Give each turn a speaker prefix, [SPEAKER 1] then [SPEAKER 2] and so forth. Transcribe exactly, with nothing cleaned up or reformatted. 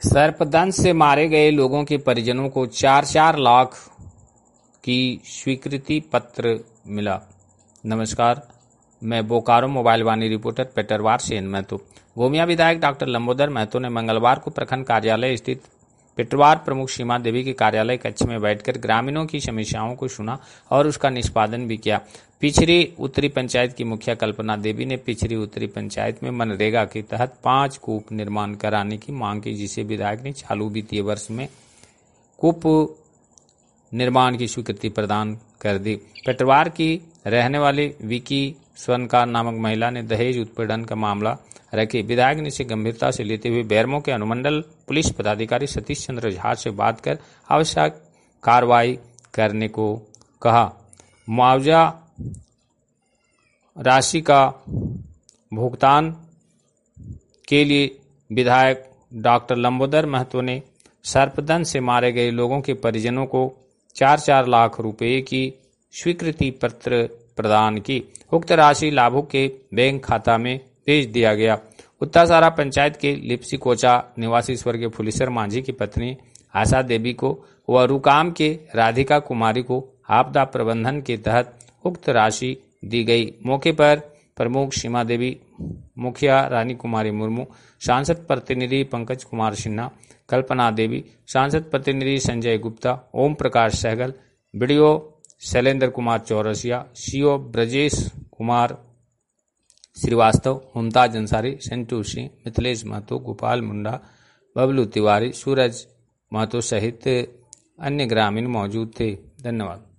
[SPEAKER 1] सर्पदंश से मारे गए लोगों के परिजनों को चार चार लाख की स्वीकृति पत्र मिला। नमस्कार, मैं बोकारो मोबाइल वाणी रिपोर्टर पेटरवार सेन महतो। गोमिया विधायक डॉक्टर लंबोदर महतो ने मंगलवार को प्रखंड कार्यालय स्थित पेटरवार प्रमुख सीमा देवी के कार्यालय कक्ष में बैठकर ग्रामीणों की समस्याओं को सुना और उसका निष्पादन भी किया। पिछड़ी उत्तरी पंचायत की मुखिया कल्पना देवी ने पिछड़ी उत्तरी पंचायत में मनरेगा के तहत पांच कूप निर्माण कराने की मांग की, जिसे विधायक ने चालू वित्तीय वर्ष में कूप निर्माण की स्वीकृति प्रदान कर दी। पेटरवार की रहने वाली विकी स्वर्णकार नामक महिला ने दहेज उत्पीड़न का मामला रखे। विधायक ने इसे गंभीरता से लेते हुए बेरमो के अनुमंडल पुलिस पदाधिकारी सतीश चंद्र झा से बात कर आवश्यक कार्रवाई करने को कहा। मुआवजा राशि का भुगतान के लिए विधायक डॉक्टर लंबोदर महतो ने सर्पदंश से मारे गए लोगों के परिजनों को चार चार लाख रुपए की स्वीकृति पत्र प्रदान की। उक्त राशि लाभुक के बैंक खाता में भेज दिया गया। उत्तरसारा पंचायत के लिप्सी कोचा निवासी स्वर्गीय फुलेश्वर मांझी की पत्नी आशा देवी को व रुकाम के राधिका कुमारी को आपदा प्रबंधन के तहत उक्त राशि दी गई। मौके पर प्रमुख सीमा देवी, मुखिया रानी कुमारी मुर्मू, सांसद प्रतिनिधि पंकज कुमार सिन्हा, कल्पना देवी, सांसद प्रतिनिधि संजय गुप्ता, ओम प्रकाश सहगल, बीडीओ शैलेंद्र कुमार चौरसिया, सीओ ब्रजेश कुमार श्रीवास्तव, मुमताज अंसारी, संतू सिंह, मिथिलेश महतो, गोपाल मुंडा, बबलू तिवारी, सूरज महतो सहित अन्य ग्रामीण मौजूद थे। धन्यवाद।